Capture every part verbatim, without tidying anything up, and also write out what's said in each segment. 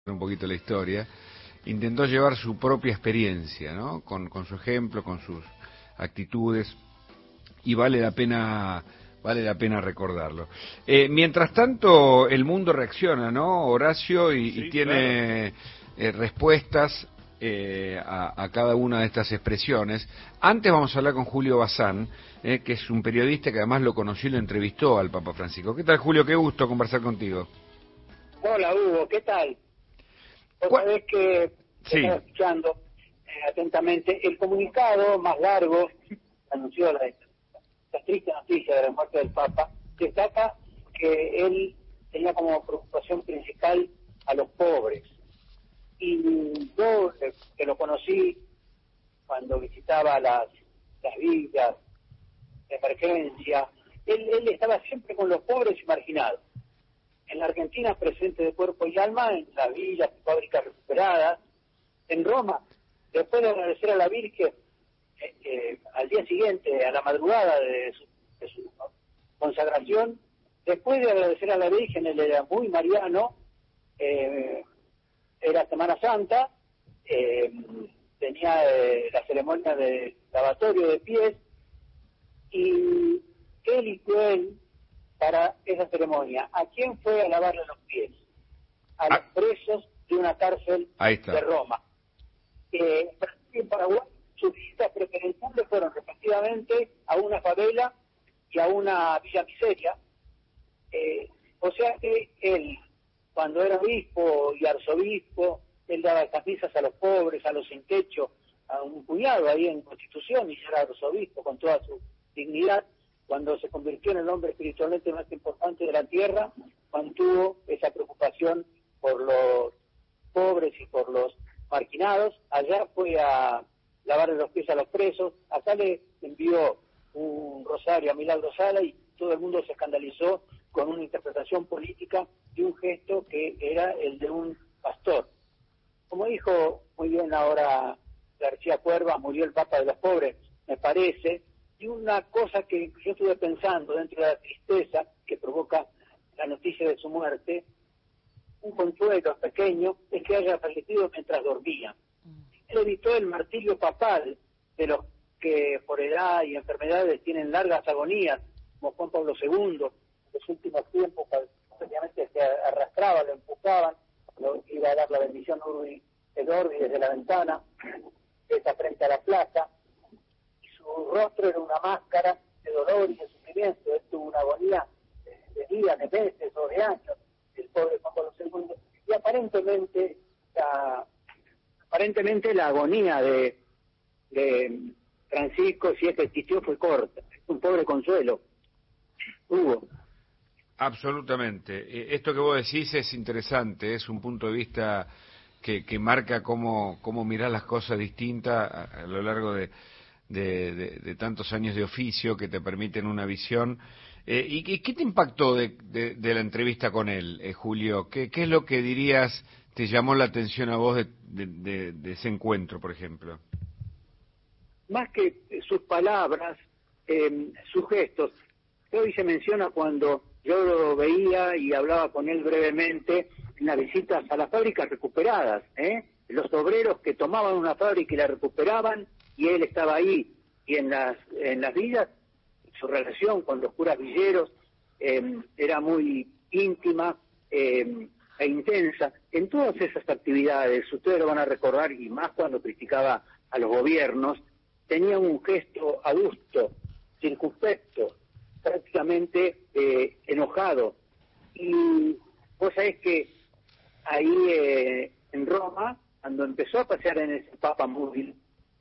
un poquito la historia, intentó llevar su propia experiencia, ¿no? Con, con su ejemplo, con sus actitudes, y vale la pena, vale la pena recordarlo. Eh, mientras tanto, el mundo reacciona, ¿no, Horacio? Y, Sí, y tiene claro. eh, respuestas eh, a, a cada una de estas expresiones. Antes vamos a hablar con Julio Bazán, eh, que es un periodista que además lo conoció y lo entrevistó al Papa Francisco. ¿Qué tal, Julio? Qué gusto conversar contigo. Hola, Hugo, ¿qué tal? Vos ¿Cuál? sabés que Sí. estaba escuchando eh, atentamente el comunicado más largo que anunció la, la triste noticia de la muerte del Papa. Destaca que él tenía como preocupación principal a los pobres. Y yo, eh, que lo conocí cuando visitaba las, las villas de emergencia, él, él estaba siempre con los pobres y marginados. En la Argentina presente de cuerpo y alma, en las villas y fábricas recuperadas, en Roma, después de agradecer a la Virgen, eh, eh, al día siguiente, a la madrugada de su, de su consagración, después de agradecer a la Virgen, él era muy mariano, eh, era Semana Santa, eh, tenía eh, la ceremonia de lavatorio de pies, y ¿qué eligió él para esa ceremonia? ¿A quién fue a lavarle los pies? A los Ah, presos de una cárcel ahí está. de Roma. Eh, en Brasil y en Paraguay, sus visitas preferenciales fueron respectivamente a una favela y a una villa miseria. Eh, o sea que él, cuando era obispo y arzobispo, él daba estas misas a los pobres, a los sin techo, a un puñado ahí en Constitución, y era arzobispo con toda su dignidad. Cuando se convirtió en el hombre espiritualmente más importante de la tierra, mantuvo esa preocupación por los pobres y por los marginados. Allá fue a lavarle los pies a los presos, acá le envió un rosario a Milagro Sala y todo el mundo se escandalizó con una interpretación política de un gesto que era el de un pastor. Como dijo muy bien ahora García Cuerva, murió el Papa de los pobres, me parece. Y una cosa que yo estuve pensando dentro de la tristeza que provoca la noticia de su muerte, un consuelo pequeño, es que haya fallecido mientras dormía. Él evitó el martirio papal de los que por edad y enfermedades tienen largas agonías, como Juan Pablo segundo, en los últimos tiempos, obviamente se arrastraba, lo empujaban, lo iba a dar la bendición Urbi et Orbi desde la ventana, esa frente a la plaza. Su rostro era una máscara de dolor y de sufrimiento. Él tuvo una agonía de días, de meses o de años, el pobre Juan Pablo segundo. Y aparentemente la, aparentemente la agonía de, de Francisco, si es que existió, fue corta. Es un pobre consuelo. Hugo. Absolutamente. Eh, Esto que vos decís es interesante, es un punto de vista que, que marca cómo, cómo mirás las cosas distintas a, a lo largo de, de, de, de tantos años de oficio que te permiten una visión. Eh, ¿Y qué, qué te impactó de, de, de la entrevista con él, eh, Julio? ¿Qué, ¿Qué es lo que dirías te llamó la atención a vos de, de, de, de ese encuentro, por ejemplo? Más que sus palabras, eh, sus gestos. Hoy se menciona cuando yo lo veía y hablaba con él brevemente en las visitas a las fábricas recuperadas, ¿eh? Los obreros que tomaban una fábrica y la recuperaban, y él estaba ahí. Y en las en las villas, su relación con los curas villeros eh, era muy íntima eh, e intensa. En todas esas actividades, ustedes lo van a recordar, y más cuando criticaba a los gobiernos, tenía un gesto adusto, circunspecto, prácticamente eh, enojado. Y vos sabés que ahí eh, en Roma, cuando empezó a pasear en ese Papa móvil,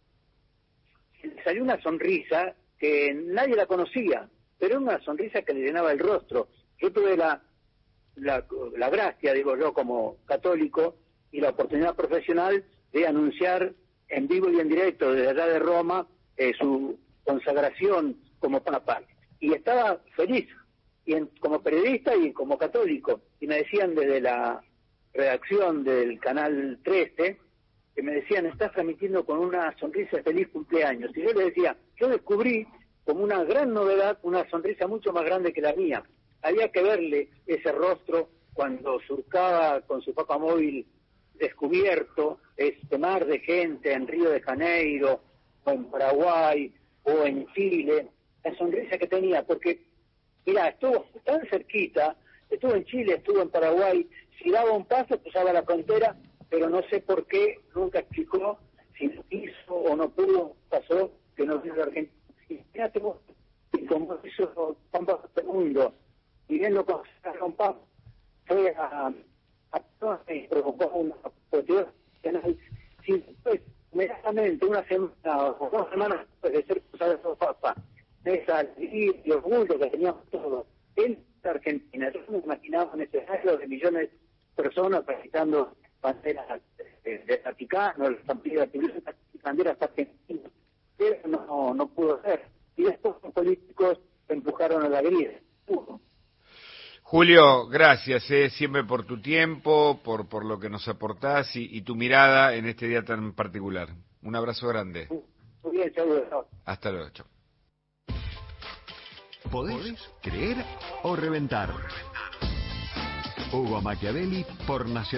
le salió una sonrisa que nadie la conocía, pero era una sonrisa que le llenaba el rostro. Yo tuve la, la, la gracia, digo yo, como católico, y la oportunidad profesional de anunciar en vivo y en directo desde allá de Roma eh, su consagración como Papa. Y estaba feliz, y en, como periodista y como católico. Y me decían desde la redacción del Canal trece, que me decían, estás transmitiendo con una sonrisa de feliz cumpleaños. Y yo les decía, yo descubrí como una gran novedad una sonrisa mucho más grande que la mía. Había que verle ese rostro cuando surcaba con su Papa móvil Roma, y, y su rostro era una máscara de dolor y de sufrimiento. Él tuvo una agonía de días, de meses o de años. El pobre Juan Pablo segundo. Y aparentemente la agonía de Francisco, si es que existió, fue corta. Es un pobre consuelo. Hugo. descubierto este mar de gente en Río de Janeiro, o en Paraguay, o en Chile, la sonrisa que tenía, porque, mira, estuvo tan cerquita, estuvo en Chile, estuvo en Paraguay, si daba un paso cruzaba la frontera, pero no sé por qué, nunca explicó si lo hizo o no pudo, pasó, que no vino a Argentina. Y fíjate vos, y como hizo Juan Pablo segundo, y viendo cómo se Juan Pablo, fue a, a, y provocó una protesta penal, si después, inmediatamente, una semana o dos semanas después de ser cruzado de Papa, esa alegría y orgullo que teníamos todos, en Argentina, yo me imaginaba un escenario de millones de personas agitando banderas del Vaticano, banderas argentinas, pero no, no pudo ser. Y después los políticos empujaron a la grilla. Julio, gracias eh, siempre por tu tiempo, por, por lo que nos aportás y, y tu mirada en este día tan particular. Un abrazo grande. Muy bien, saludos. Hasta luego, chao. ¿Podés creer o reventar? Hugo Machiavelli por Nacional.